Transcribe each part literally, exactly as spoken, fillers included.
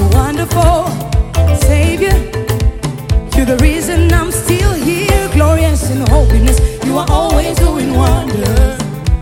wonderful Savior. You're the reason I'm still here, glorious in holiness. You are always doing wonders.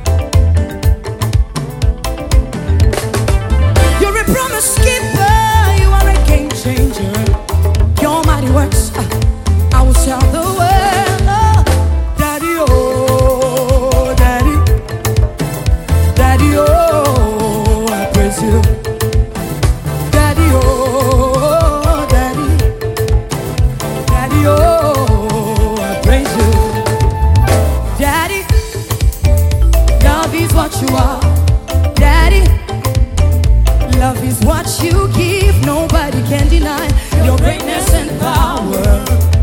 You're a promise keeper. You are a game changer. Your mighty works, uh, I will tell the world. Oh, Daddy, oh, Daddy, Daddy, oh, I praise you. Daddy, oh, Daddy, Daddy, oh, I praise you. Daddy, love is what you are. Daddy, love is what you give. Nobody can deny your greatness and power.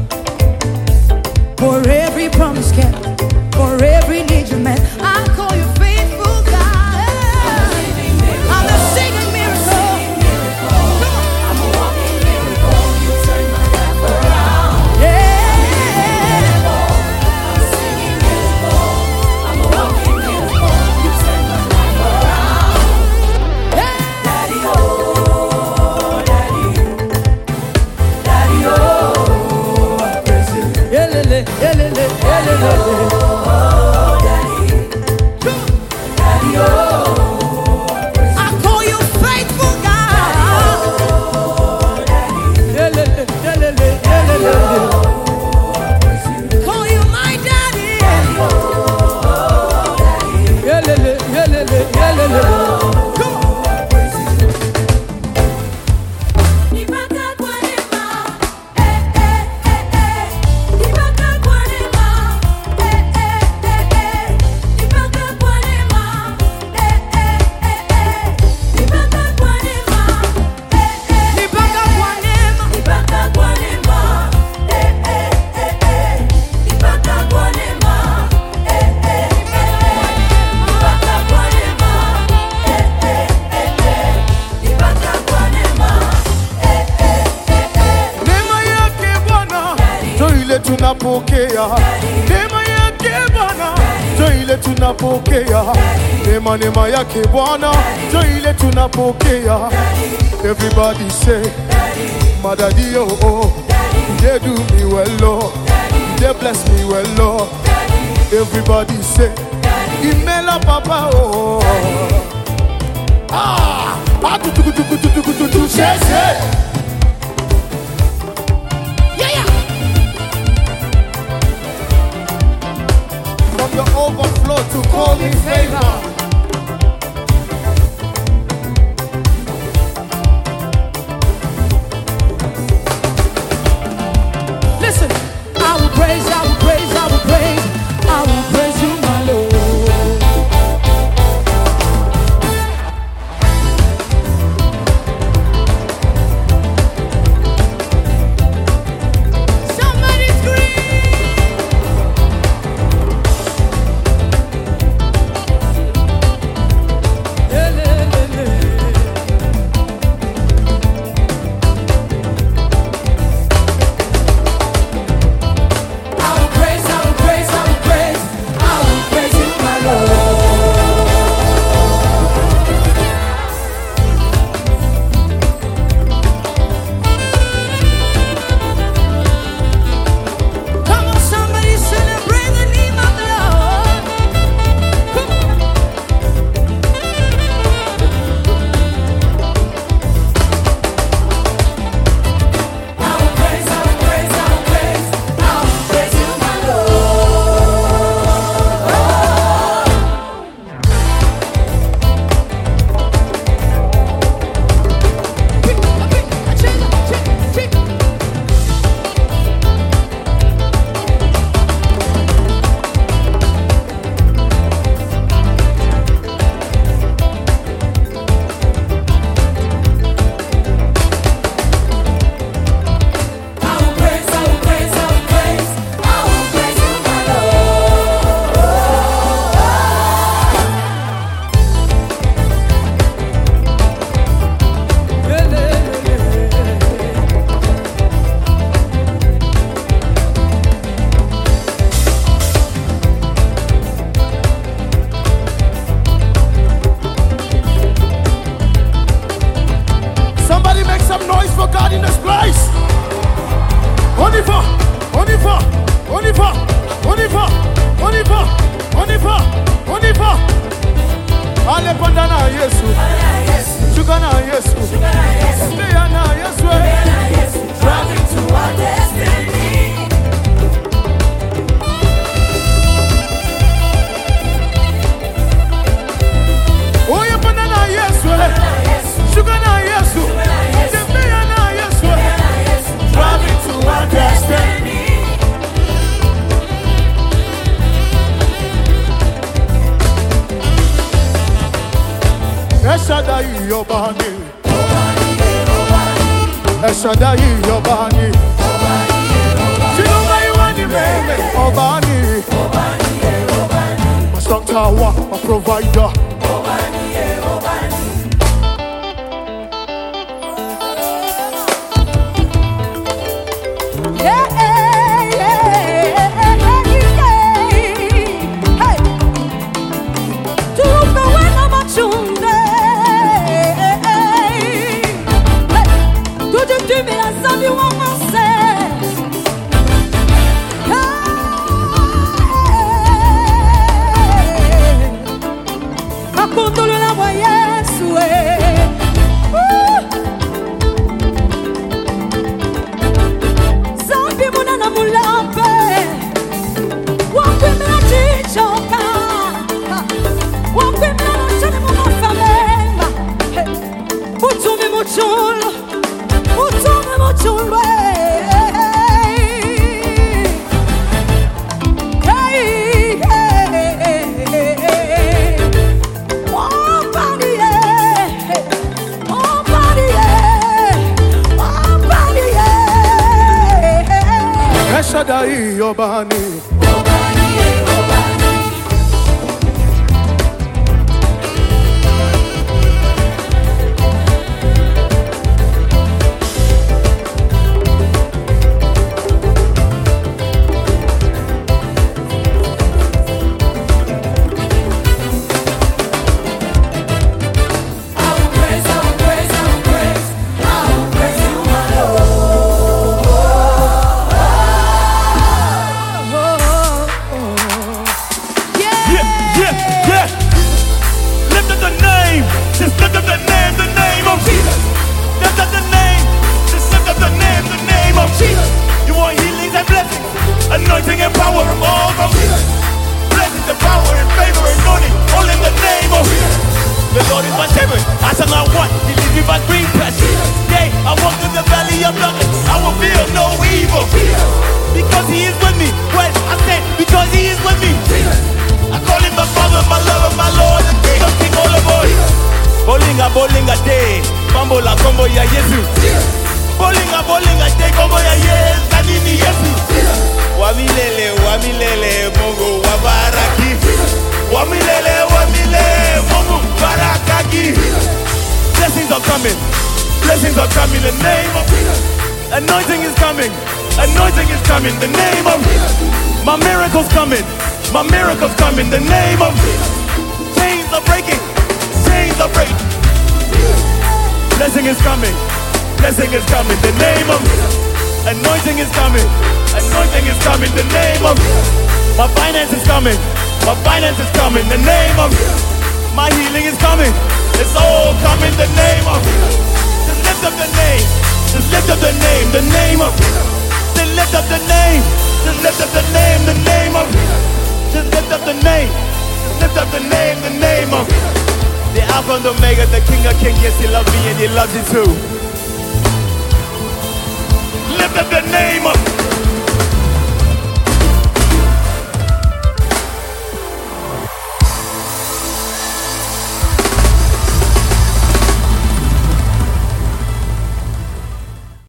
For every promise kept, for every need you met, I call you faithful God. I'm a singing miracle. I'm a walking miracle. You turn my life around. Yeah. I'm a singing miracle. I'm a walking miracle. You turn my life around. Daddy, oh, Daddy, Daddy, oh, I praise you. Elele, elele, elele. Daddy, oh, I call you faithful God. Elele, elele, elele. Call you my daddy. Elele, elele, elele. Come on. Nipaka kwa neema, eh eh eh eh. Nipaka kwa neema, eh eh eh eh. Nipaka kwa neema, eh eh eh eh. Nipaka kwa neema, eh eh. Nipaka kwa neema. Nipaka kwa neema, eh eh eh eh. Nipaka kwa neema, eh eh eh eh. Nipaka kwa neema, eh eh eh eh. Nipaka kwa neema, eh eh eh eh. Neema yake Bwana ndio ile tunapokea. Neema yake Bwana ndio ile tunapokea. Neema neema yake Bwana ndio ile tunapokea. Everybody say, my daddy, oh, oh. They do me well, Lord. They bless me well, Lord. Everybody say, Imela Papa, oh. Ah, ah, tu tu tu tu tu tu tu tu, say, say. Yeah, yeah. From your overflow to call me favor. Listen, I will praise, I will praise, I will praise, I will praise you, my Lord. Somebody scream. El Shaddai Obani. Jehovah Iwani Meme Obani. My strong tower, my provider. Yeah, yeah, yeah, yeah. Hey, tupe wena machunde. Hey, tujitumi la sabi wa mase. Hey, makundulu na wa Yesu. Hey. Zambi muna na mulape, wakwimila chichoka, wakwimila na chani mumafamema. Mutumi muchulu, mutumi muchulu. Hey, hey, hey, hey. Wapani, yeah. Wapani, yeah. Wapani, yeah. El Shaddai Obani. Anointing and power all from Jesus. Blessings and power and favor and anointing all in the name of Jesus. The Lord is my shepherd, I shall not want. He leads me by green pastures. Yea, I walk through the valley of darkness, I will feel no evil. Because He is with me. What I said, because He is with me. I call Him my Father, my lover, my Lord, the King of King, all aboard. Bolinga, bolinga day, mambo la combo ya Yesu. Bolinga, bolinga day, combo ya Yesu, kanini Yesu. Wamilele, wamilele, Mungu wabaraki. Wamilele, wamilele, Mungu barakaki. Blessings are coming. Blessings are coming. The name of anointing is coming. Anointing is coming. The name of my miracles coming. My miracles coming. The name of chains are breaking. Chains are breaking. Blessing is coming. Blessing is coming. The name of anointing is coming. Anointing is coming. The name of my finance is coming. My finance is coming. The name of my healing is coming. It's all coming. The name of just lift up the name. Just lift up the name. The name of just lift up the name. Just lift up the name. The name of just lift up the name. Just lift up the name. The name of the Alpha and Omega, the King of Kings. Yes, He loves me and He loves you too. Lift up the name of